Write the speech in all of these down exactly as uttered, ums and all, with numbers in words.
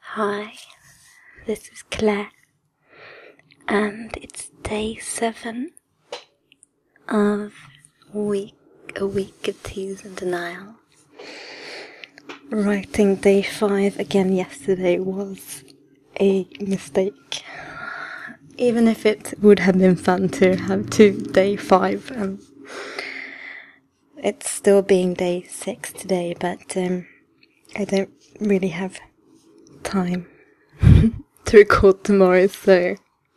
Hi, this is Claire, and it's day seven of week, a week of tears and denial. Writing day five again yesterday was a mistake. Even if it would have been fun to have two day five, um, it's still being day six today, but um, I don't really have time to record tomorrow, so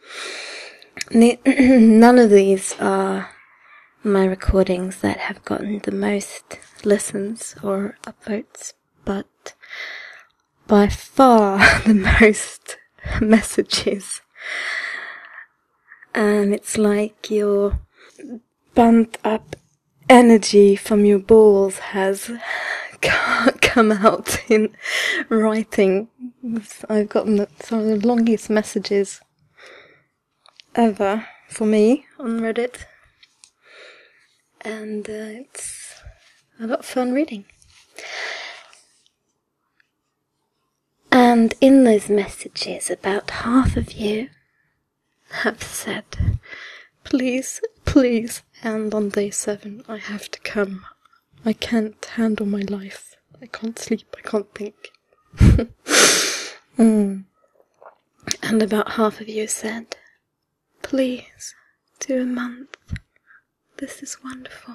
none of these are my recordings that have gotten the most listens or upvotes, but by far the most messages. And it's like your bumped up energy from your balls has come out in writing. I've gotten some of the longest messages ever for me on Reddit, and uh, it's a lot of fun reading. And in those messages, about half of you have said, please, please, and on day seven I have to come. I can't handle my life. I can't sleep, I can't think. mm. And about half of you said, please, do a month. This is wonderful.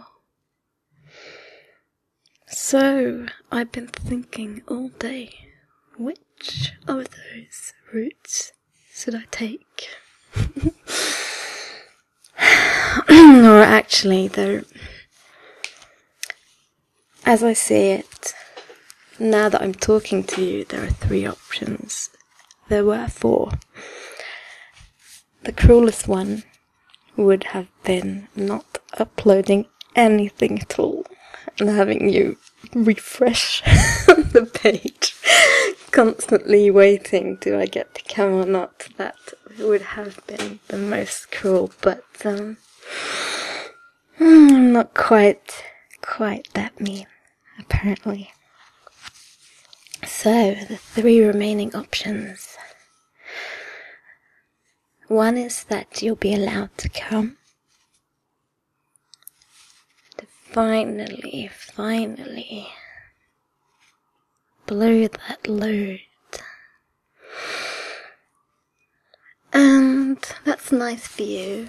So, I've been thinking all day, which of those routes should I take? Or actually, though, as I see it, now that I'm talking to you, there are three options. There were four. The cruelest one would have been not uploading anything at all and having you refresh the page, constantly waiting, do I get to come or not? That would have been the most cruel, but um, I'm not quite, quite that mean, apparently. So, the three remaining options. One is that you'll be allowed to come. To finally, finally blow that load. And that's nice for you.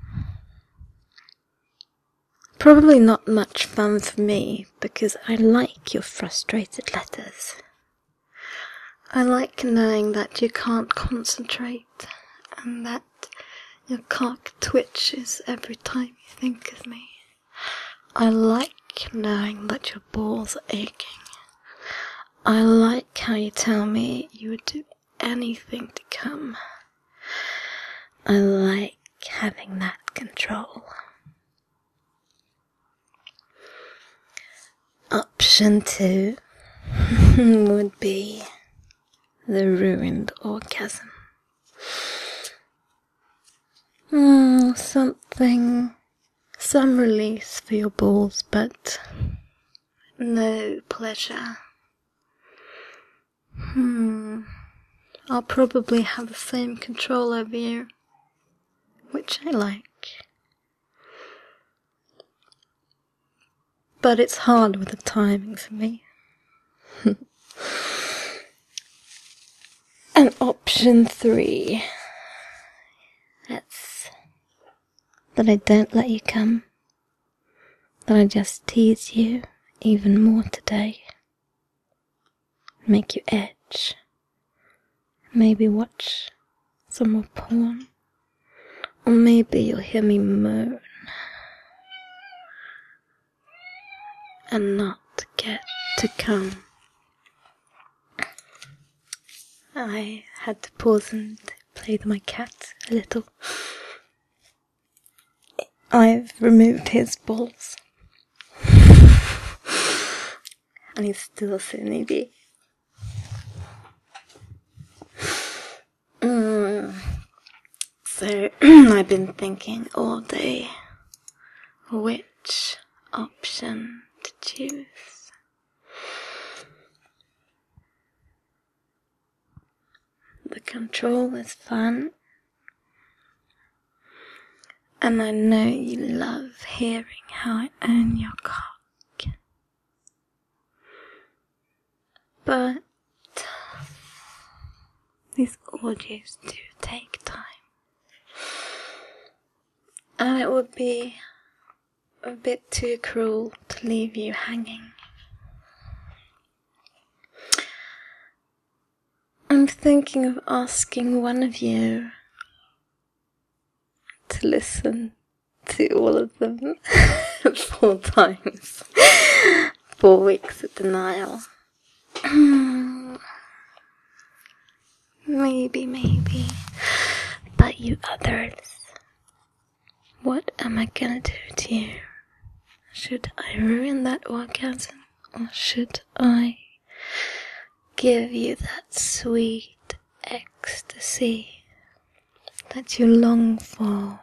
Probably not much fun for me, because I like your frustrated letters. I like knowing that you can't concentrate, and that your cock twitches every time you think of me. I like knowing that your balls are aching. I like how you tell me you would do anything to come. I like having that control. Option two would be the ruined orgasm. Mm, something, some release for your balls, but no pleasure. Hmm, I'll probably have the same control over you, which I like. But it's hard with the timing for me. And option three, that's that I don't let you come, that I just tease you even more today, make you edge, maybe watch some more porn, or maybe you'll hear me moan and not get to come. I had to pause and play with my cat a little. I've removed his balls. And he's still so needy. Mm. So, I've been thinking all day which option to choose. the control is fun. And I know you love hearing how I own your cock. But these audios do take time. And it would be a bit too cruel to leave you hanging. I'm thinking of asking one of you to listen to all of them four times. Four weeks of denial. Maybe, maybe. But you others, what am I gonna do to you? Should I ruin that orgasm, or should I give you that sweet ecstasy that you long for?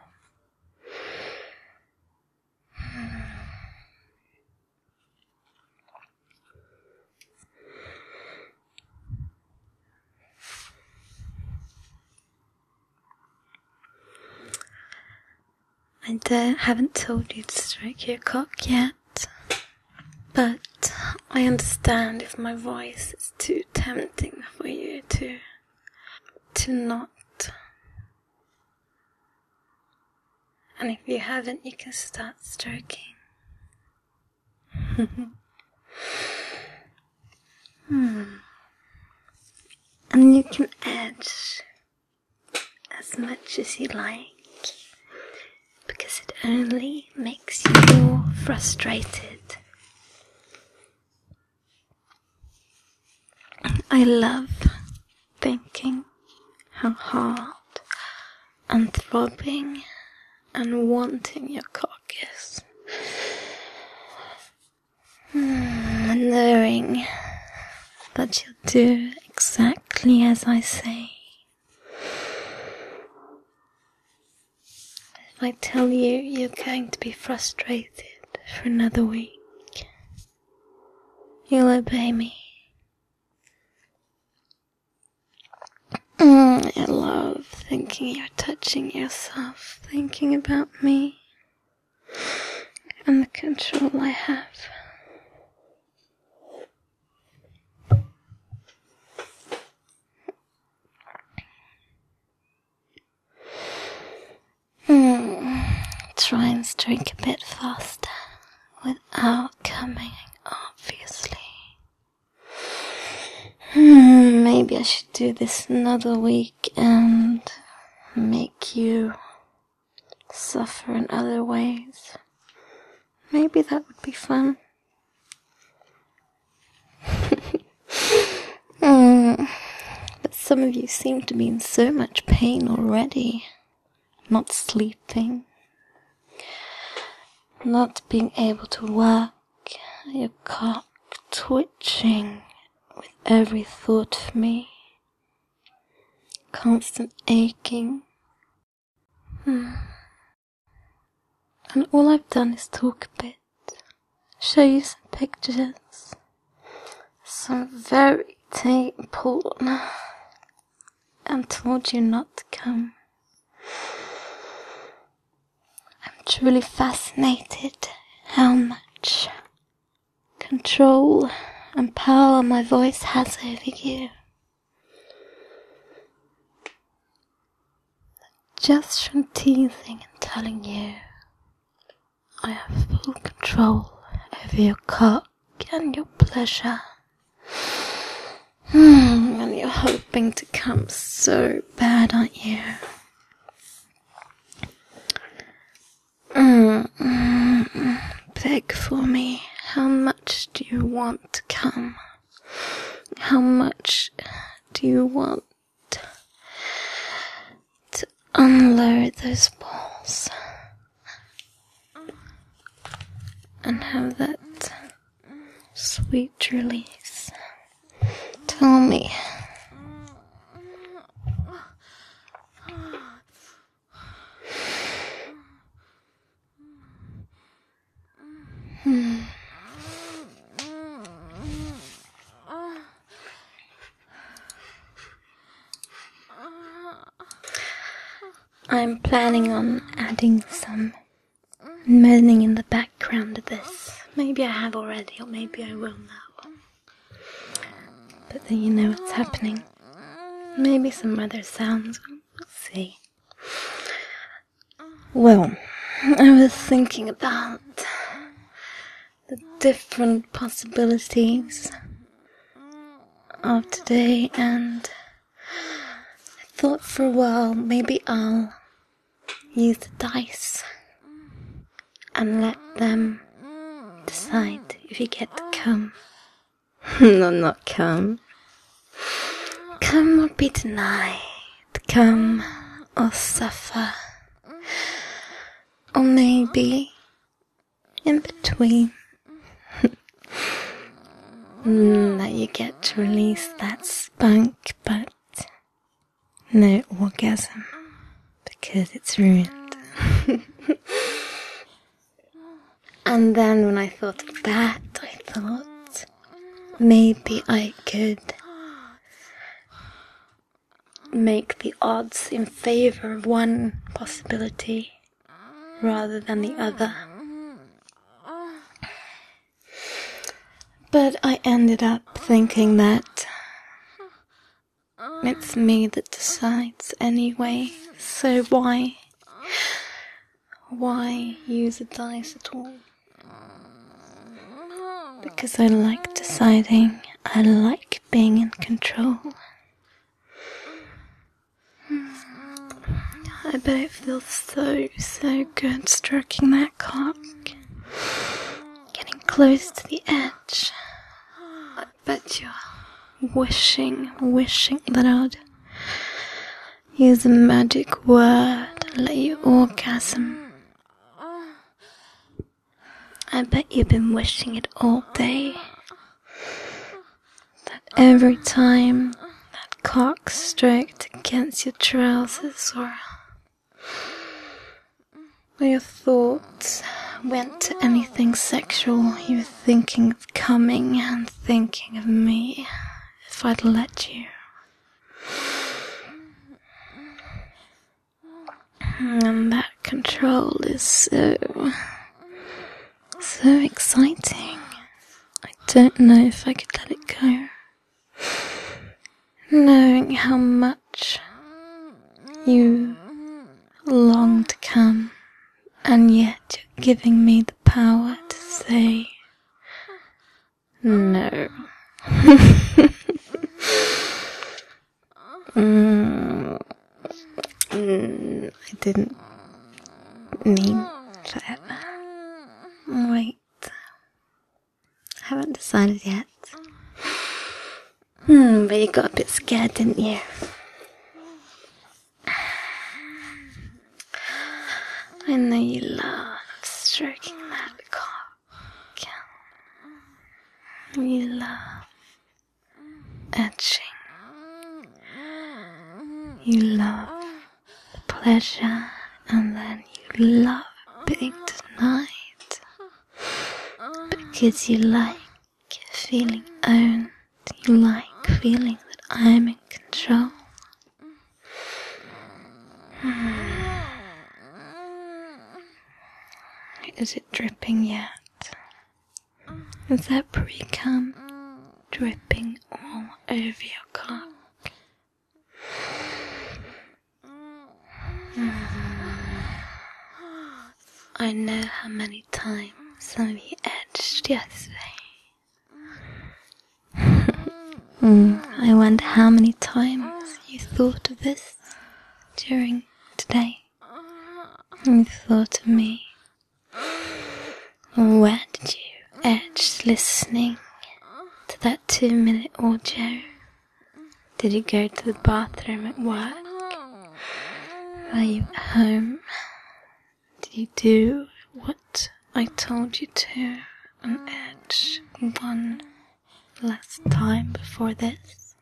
I don't, haven't told you to stroke your cock yet, but I understand if my voice is too tempting for you to, to not. And if you haven't, you can start stroking. hmm. And you can edge as much as you like, because it only makes you more frustrated. I love thinking how hard and throbbing and wanting your cock is. And knowing that you'll do exactly as I say. If I tell you you're going to be frustrated for another week, you'll obey me. Mm, I love thinking you're touching yourself, thinking about me and the control I have. Mm, try and stroke a bit faster without coming, obviously. Hmm, maybe I should do this another week and make you suffer in other ways. Maybe that would be fun. mm, but some of you seem to be in so much pain already. Not sleeping. Not being able to work. Your cock twitching with every thought of me. Constant aching. Hmm. And all I've done is talk a bit. Show you some pictures. Some very tame porn. And told you not to come. I'm truly fascinated how much control and power my voice has over you. Just from teasing and telling you, I have full control over your cock and your pleasure. Hmm, and you're hoping to come so bad, aren't you? Mm, mm, mm. Beg for me. How much do you want to come? How much do you want to unload those balls and have that sweet release? Tell me. Hmm. I'm planning on adding some moaning in the background of this. Maybe I have already, or maybe I will now. But then you know what's happening. Maybe some other sounds. We'll see. Well, I was thinking about the different possibilities of today, and I thought for a while maybe I'll use the dice and let them decide if you get to come. No, not come. Come or be denied. Come or suffer. Or maybe in between. mm, that you get to release that spunk, but no orgasm, because it's ruined. And then when I thought of that, I thought maybe I could make the odds in favor of one possibility rather than the other. But I ended up thinking that it's me that decides anyway, so why, why use a dice at all? Because I like deciding, I like being in control. I bet it feels so, so good stroking that cock. Getting close to the edge. I bet you're wishing, wishing that I would use a magic word and let you orgasm. I bet you've been wishing it all day. That every time that cock stroked against your trousers or Or your thoughts went to anything sexual, you were thinking of coming and thinking of me, if I'd let you. And that control is so, so exciting. I don't know if I could let it go. Knowing how much you long to come. And yet you're giving me the power to say no. mm, mm, I didn't mean that. Wait. I haven't decided yet. Hmm, but you got a bit scared, didn't you? I know you love stroking that cock. You love edging. You love the pleasure, and then you love being denied. Because you like feeling owned. You like feeling that I'm in control. Is it dripping yet? Is that pre-cum dripping all over your cock? Mm. I know how many times some of you edged yesterday. mm. I wonder how many times you thought of this during today. You thought of me. Where did you edge listening to that two minute audio? Did you go to the bathroom at work? Were you at home? Did you do what I told you to and edge one last time before this?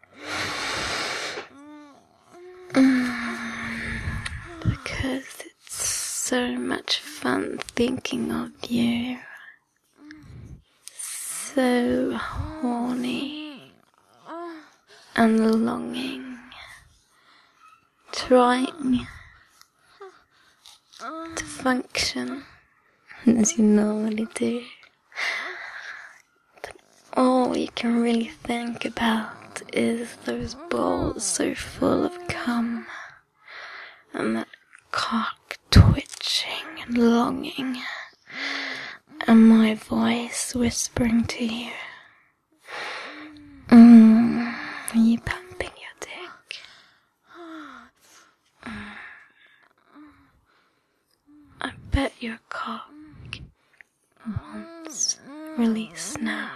Because it's so much fun thinking of you. So horny and longing, trying to function as you normally do. But all you can really think about is those balls so full of cum, and that cock twitching and longing, and my voice whispering to you, mm, you pumping your dick. Mm. I bet your cock wants release now.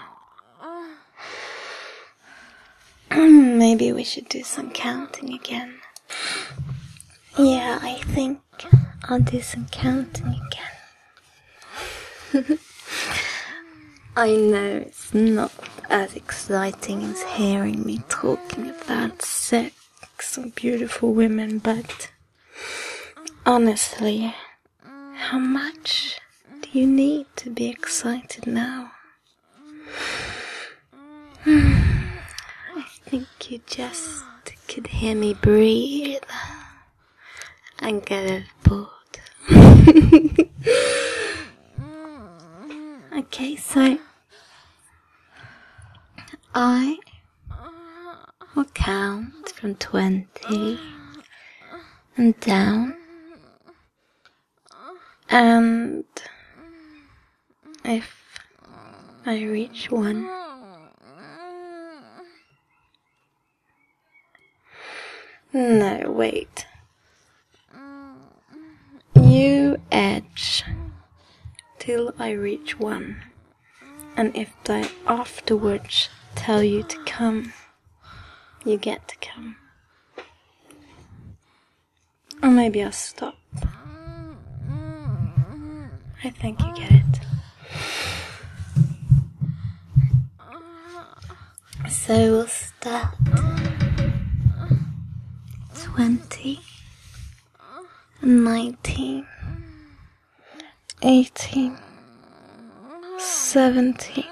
Maybe we should do some counting again. Yeah, I think I'll do some counting again. I know it's not as exciting as hearing me talking about sex or beautiful women, but honestly, how much do you need to be excited now? I think you just could hear me breathe and get bored. Okay, so I will count from twenty and down, and if I reach one, no, wait. You edge till I reach one, and if I afterwards tell you to come, you get to come. Or maybe I'll stop. I think you get it. So we'll start. Twenty, nineteen, eighteen, seventeen,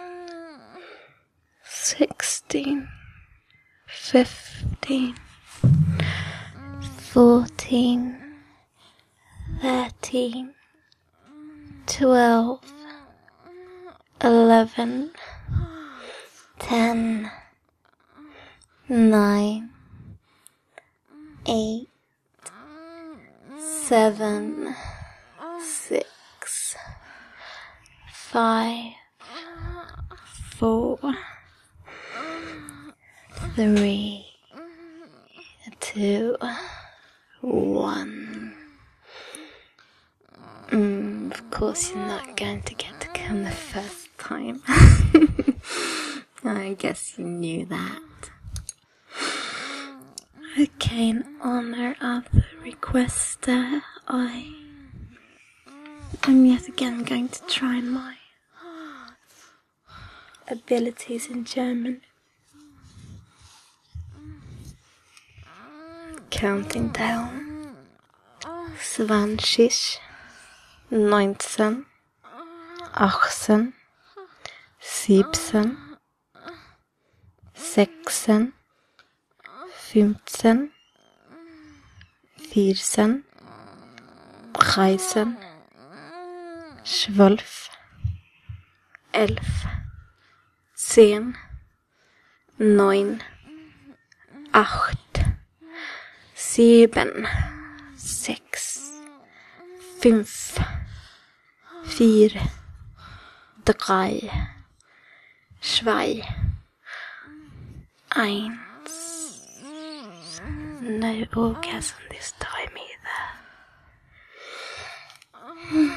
sixteen, fifteen, fourteen, thirteen, twelve, eleven, ten, nine, eight, seven, six, five, four, three, two, one. Mm, of course you're not going to get to come the first time. I guess you knew that. Okay, in honor of the requester, I am yet again going to try my abilities in German. Counting down. zwanzig, neunzehn, achtzehn, siebzehn, sechzehn, fünfzehn, vierzehn, dreizehn, zwölf, elf, zehn, neun, acht, sieben, sechs, fünf, vier, drei, zwei, eins. No orgasm this time either.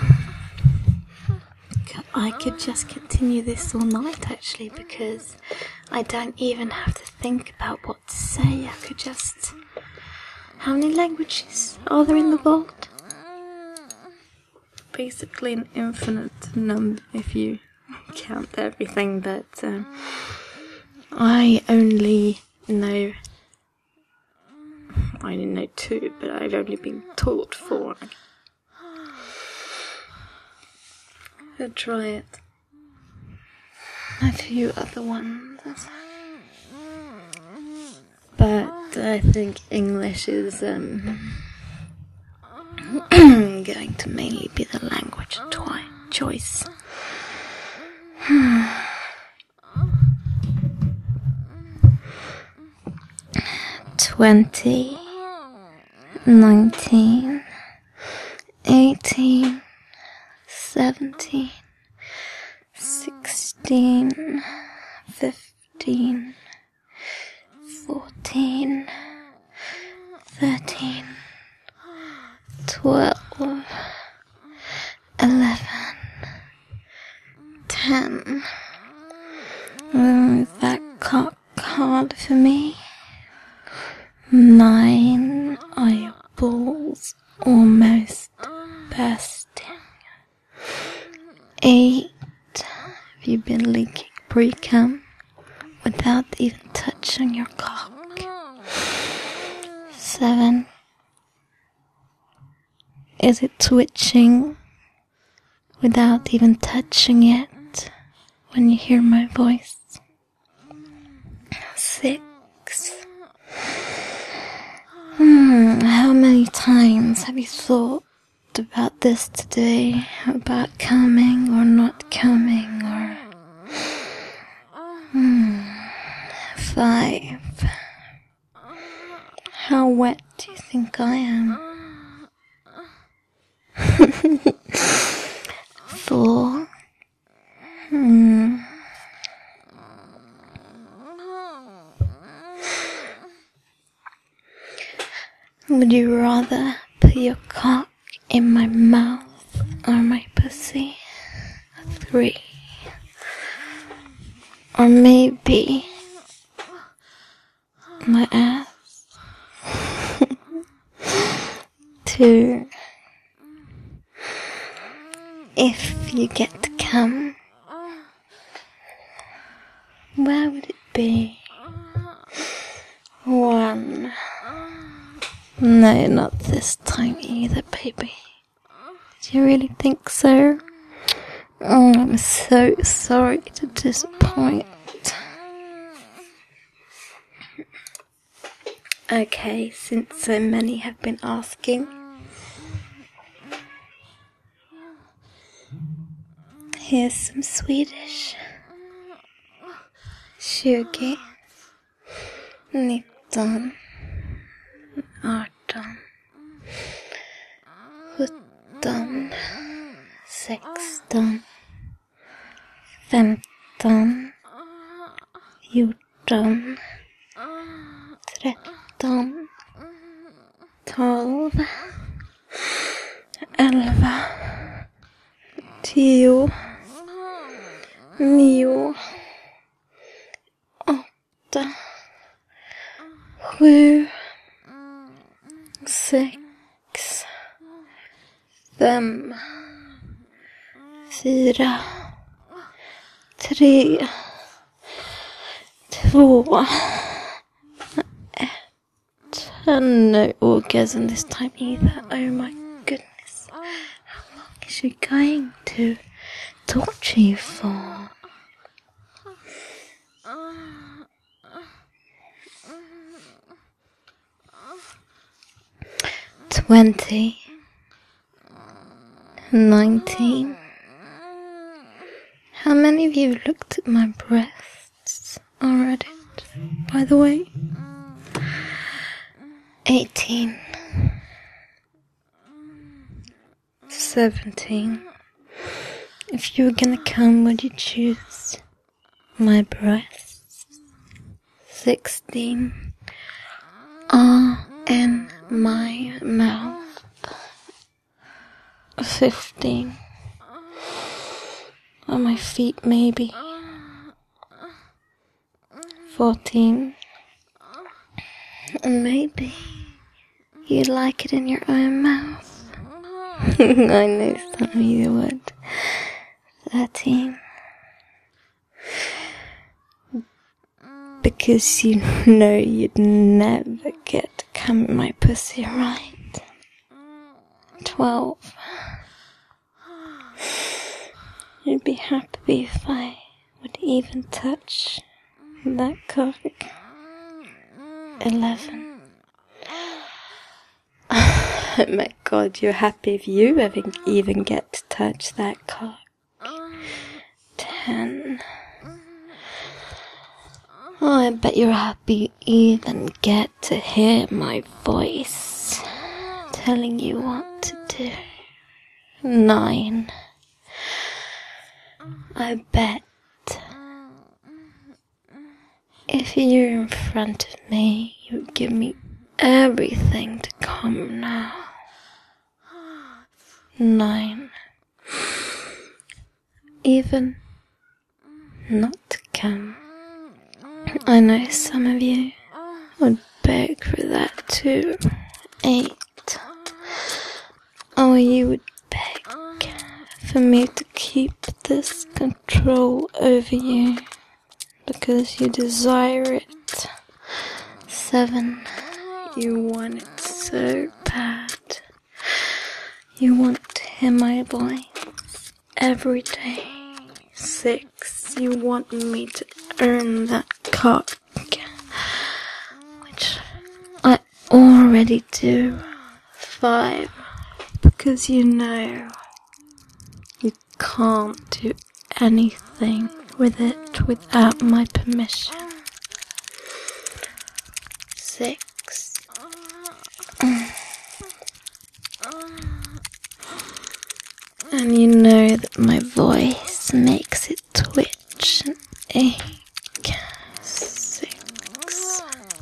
I could just continue this all night actually, because I don't even have to think about what to say. I could just... How many languages are there in the world? Basically an infinite number if you count everything, but um, I only know... I didn't know two, but I've only been taught four. I'll try it. A few other ones. But I think English is um, going to mainly be the language of twi- choice. Twenty, nineteen, eighteen, seventeen, sixteen, fifteen, fourteen, thirteen, twelve, eleven, ten. Move that cock hard for me. Nine eyeballs almost bursting. Eight. Have you been leaking pre-cum without even touching your cock? Seven. Is it twitching without even touching it when you hear my voice? Six. Hmm, how many times have you thought about this today? About coming or not coming or... Hmm. Five. How wet do you think I am? Four. Hmm. Would you rather put your cock in my mouth or my pussy? Three. Or maybe my ass. Two. If you get to come, where would it be? One. No, not this time either, baby. Do you really think so? Oh, I'm so sorry to disappoint. Okay, since so many have been asking, here's some Swedish. tjugo, nitton, arton, sjutton, sexton, femton, fjorton, tretton, tolv, elva, tio, nio, åtta, sju, sex, fem, fyra, tre, två, ett. No orgasm this time either. Oh my goodness. How long is she going to torture you for? Twenty, nineteen. How many of you looked at my breasts or Reddit, by the way? Eighteen, seventeen. If you were gonna come, would you choose my breasts? Sixteen. Are in my mouth. Fifteen. On my feet, maybe. Fourteen. And maybe you'd like it in your own mouth. I know some of you would. Thirteen. Because you know you'd never get to come in my pussy, right? Twelve. You'd be happy if I would even touch that cock. Eleven. Oh my god, you're happy if you ever even get to touch that cock. Ten. Oh, I bet you're happy you even get to hear my voice telling you what to do. Nine. I bet if you're in front of me, you'd give me everything to come now. Nine. Even not to come. I know some of you would beg for that too. Eight. Oh, you would beg for me to keep this control over you because you desire it. Seven. You want it so bad. You want to hear my voice every day. Six. You want me to earn that cock, which I already do. Five. Because you know you can't do anything with it without my permission. Six. And you know that my voice makes it twitch and ache. Six.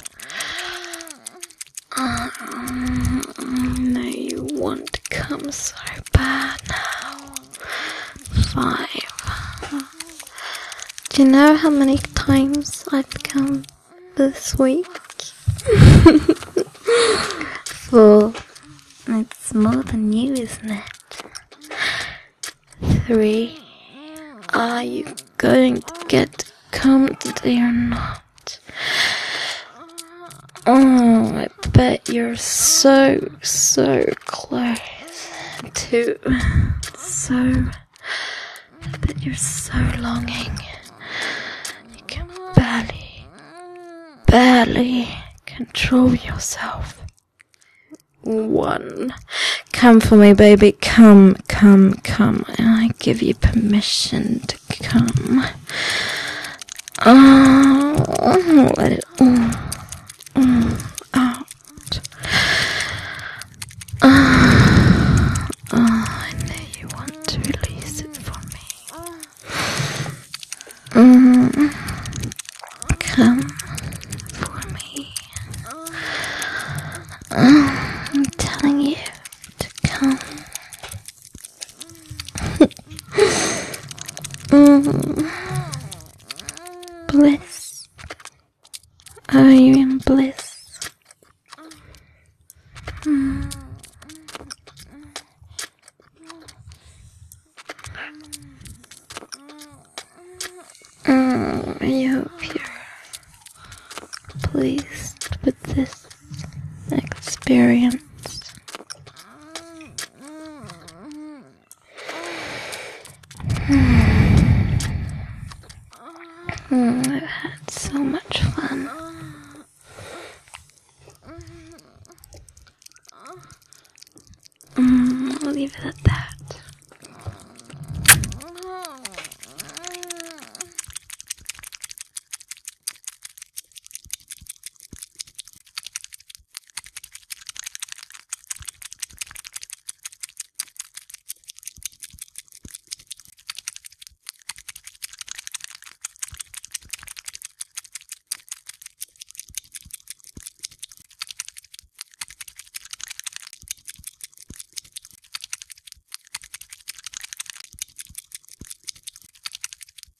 Um, I know you want to come so bad now. Five. Do you know how many times I've come this week? Four. It's more than you, isn't it? Three. Are you going to get to come today or not? Oh, I bet you're so, so close. Two. So, I bet you're so longing. You can barely, barely control yourself. One. Come for me, baby. Come, come, come. I give you permission to come. Oh, let it all, all out. Oh, oh, I know you want to release it for me. Mm, come for me. Oh, I'm telling you to come. mm. Bliss. Are you in bliss? Mm. Mm, I hope you're pleased with this experience. Mm, I've had so much fun. Mm, I'll leave it at that.